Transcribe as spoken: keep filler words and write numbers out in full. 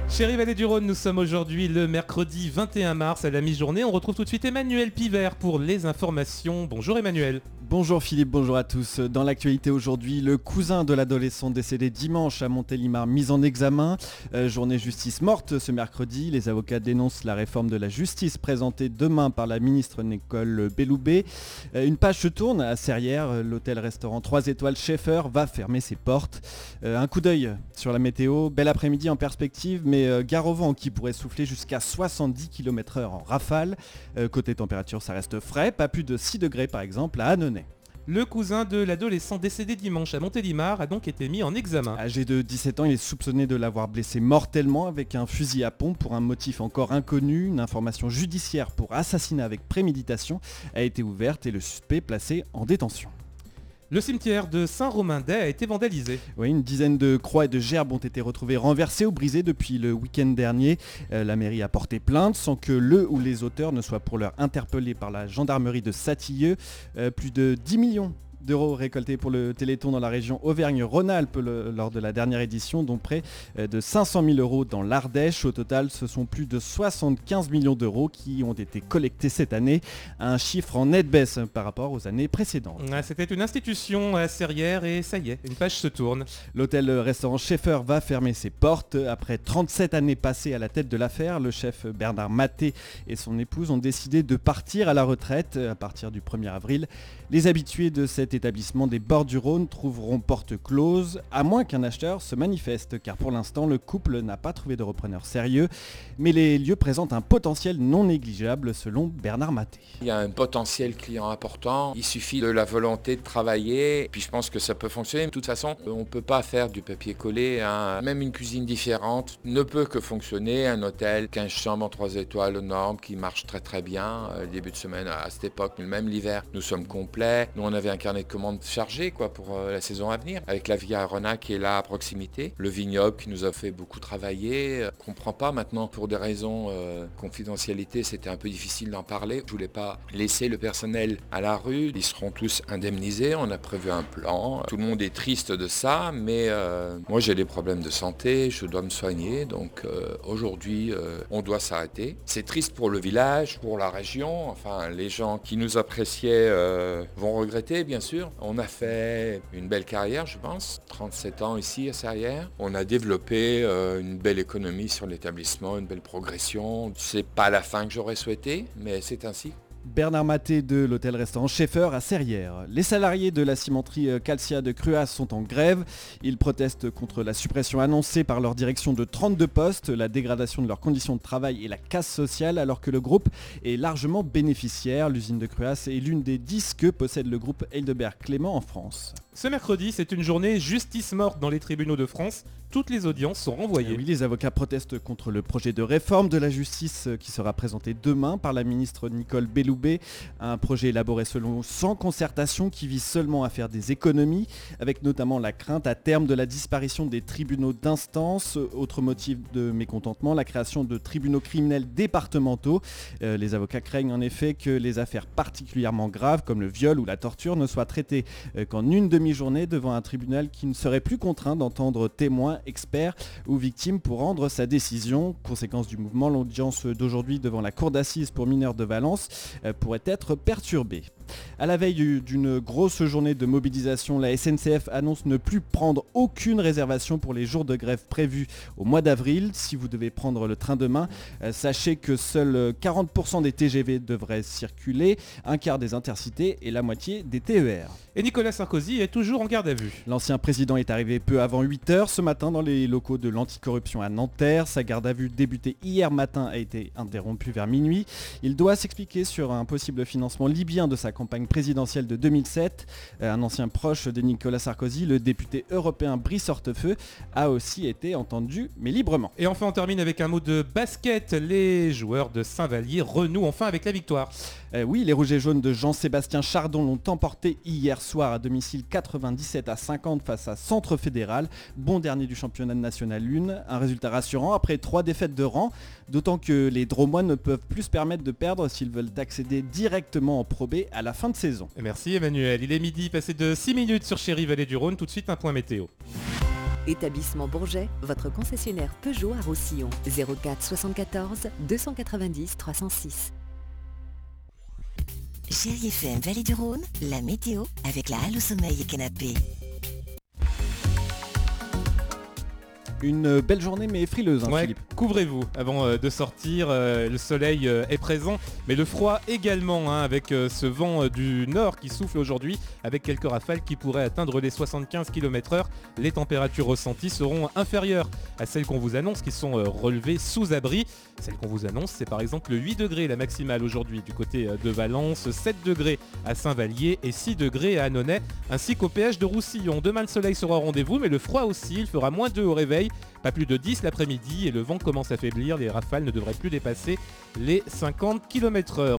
Chérie Vallée du Rhône, nous sommes aujourd'hui le mercredi vingt et un mars à la mi-journée. On retrouve tout de suite Emmanuel Pivert pour les informations. Bonjour Emmanuel. Bonjour Philippe, bonjour à tous. Dans l'actualité aujourd'hui, le cousin de l'adolescent décédé dimanche à Montélimar mis en examen. Euh, journée justice morte ce mercredi. Les avocats dénoncent la réforme de la justice présentée demain par la ministre Nicole Belloubet. Euh, une page se tourne à Serrières. L'hôtel-restaurant trois étoiles Schaeffer va fermer ses portes. Euh, un coup d'œil sur la météo. Bel après-midi en perspective, mais euh, gare au vent qui pourrait souffler jusqu'à soixante-dix kilomètres heure en rafale. Euh, côté température, ça reste frais. Pas plus de six degrés par exemple à Annonay. Le cousin de l'adolescent décédé dimanche à Montélimar a donc été mis en examen. Âgé de dix-sept ans, il est soupçonné de l'avoir blessé mortellement avec un fusil à pompe pour un motif encore inconnu. Une information judiciaire pour assassinat avec préméditation a été ouverte et le suspect placé en détention. Le cimetière de Saint-Romain-d'Ay a été vandalisé. Oui, une dizaine de croix et de gerbes ont été retrouvées renversées ou brisées depuis le week-end dernier. Euh, la mairie a porté plainte sans que le ou les auteurs ne soient pour l'heure interpellés par la gendarmerie de Satilleux. Euh, plus de dix millions d'euros récoltés pour le Téléthon dans la région Auvergne-Rhône-Alpes le, lors de la dernière édition, dont près de cinq cent mille euros dans l'Ardèche. Au total, ce sont plus de soixante-quinze millions d'euros qui ont été collectés cette année, un chiffre en nette baisse par rapport aux années précédentes. C'était une institution à Serrières et ça y est, une page se tourne. L'hôtel-restaurant Schaeffer va fermer ses portes. Après trente-sept années passées à la tête de l'affaire, le chef Bernard Maté et son épouse ont décidé de partir à la retraite à partir du premier avril. Les habitués de cet établissement des bords du Rhône trouveront porte close, à moins qu'un acheteur se manifeste, car pour l'instant le couple n'a pas trouvé de repreneur sérieux, mais les lieux présentent un potentiel non négligeable selon Bernard Maté. Il y a un potentiel client important, il suffit de la volonté de travailler, puis je pense que ça peut fonctionner. De toute façon, on ne peut pas faire du papier collé, hein. Même une cuisine différente ne peut que fonctionner. Un hôtel, quinze chambres en trois étoiles aux normes qui marche très très bien. Le début de semaine à cette époque, même l'hiver, nous sommes complets. Nous on avait un carnet de commandes chargé quoi, pour euh, la saison à venir, avec la Via Arona qui est là à proximité, le vignoble qui nous a fait beaucoup travailler. Euh, on ne comprend pas maintenant pour des raisons euh, confidentialité, c'était un peu difficile d'en parler. Je voulais pas laisser le personnel à la rue, ils seront tous indemnisés, on a prévu un plan. Tout le monde est triste de ça, mais euh, moi j'ai des problèmes de santé, je dois me soigner, donc euh, aujourd'hui euh, on doit s'arrêter. C'est triste pour le village, pour la région, enfin les gens qui nous appréciaient euh, vont regretter bien sûr. On a fait une belle carrière je pense, trente-sept ans ici à Serrières. On a développé euh, une belle économie sur l'établissement, une belle progression. C'est pas la fin que j'aurais souhaité, mais c'est ainsi. Bernard Maté de l'hôtel-restaurant Schaeffer à Serrières. Les salariés de la cimenterie Calcia de Cruas sont en grève. Ils protestent contre la suppression annoncée par leur direction de trente-deux postes, la dégradation de leurs conditions de travail et la casse sociale, alors que le groupe est largement bénéficiaire. L'usine de Cruas est l'une des dix que possède le groupe Heidelberg-Clément en France. Ce mercredi, c'est une journée justice morte dans les tribunaux de France. Toutes les audiences sont renvoyées. Oui, les avocats protestent contre le projet de réforme de la justice qui sera présenté demain par la ministre Nicole Belloubet. Un projet élaboré selon sans concertation qui vise seulement à faire des économies, avec notamment la crainte à terme de la disparition des tribunaux d'instance. Autre motif de mécontentement, la création de tribunaux criminels départementaux. Euh, les avocats craignent en effet que les affaires particulièrement graves comme le viol ou la torture ne soient traitées euh, qu'en une demi-journée devant un tribunal qui ne serait plus contraint d'entendre témoins, experts ou victimes pour rendre sa décision. Conséquence du mouvement, l'audience d'aujourd'hui devant la cour d'assises pour mineurs de Valence euh, pourrait être perturbée. À la veille d'une grosse journée de mobilisation, la S N C F annonce ne plus prendre aucune réservation pour les jours de grève prévus au mois d'avril. Si vous devez prendre le train demain, euh, sachez que seuls quarante pour cent des T G V devraient circuler, un quart des intercités et la moitié des T E R. Et Nicolas Sarkozy est toujours en garde à vue. L'ancien président est arrivé peu avant huit heures ce matin dans les locaux de l'anticorruption à Nanterre. Sa garde à vue débutée hier matin a été interrompue vers minuit. Il doit s'expliquer sur un possible financement libyen de sa campagne présidentielle de deux mille sept. Un ancien proche de Nicolas Sarkozy, le député européen Brice Hortefeux, a aussi été entendu, mais librement. Et enfin on termine avec un mot de basket. Les joueurs de Saint-Vallier renouent enfin avec la victoire. Euh, oui, les Rouges et Jaunes de Jean-Sébastien Chardon l'ont emporté hier soir à domicile quatre-vingt-dix-sept à cinquante face à Centre Fédéral, bon dernier du championnat national un. Un résultat rassurant après trois défaites de rang, d'autant que les Drômois ne peuvent plus se permettre de perdre s'ils veulent accéder directement en Pro B à la fin de saison. Merci Emmanuel, il est midi, passé de six minutes sur Chérie Vallée du Rhône, tout de suite un point météo. Établissement Bourget, votre concessionnaire Peugeot à Roussillon. zéro quatre soixante-quatorze deux cent quatre-vingt-dix trois cent six. Chérie F M Vallée du Rhône, la météo avec la halle au sommeil et canapé. Une belle journée mais frileuse, hein, Ouais, Philippe. couvrez-vous avant euh, de sortir, euh, le soleil euh, est présent, mais le froid également, hein, avec euh, ce vent euh, du nord qui souffle aujourd'hui, avec quelques rafales qui pourraient atteindre les soixante-quinze kilomètres heure. Les températures ressenties seront inférieures à celles qu'on vous annonce, qui sont euh, relevées sous abri. Celles qu'on vous annonce, c'est par exemple huit degrés la maximale aujourd'hui du côté euh, de Valence, sept degrés à Saint-Vallier et six degrés à Annonay, ainsi qu'au péage de Roussillon. Demain, le soleil sera au rendez-vous, mais le froid aussi, il fera moins deux au réveil. Pas plus de dix l'après-midi et le vent commence à faiblir, les rafales ne devraient plus dépasser les cinquante kilomètres heure.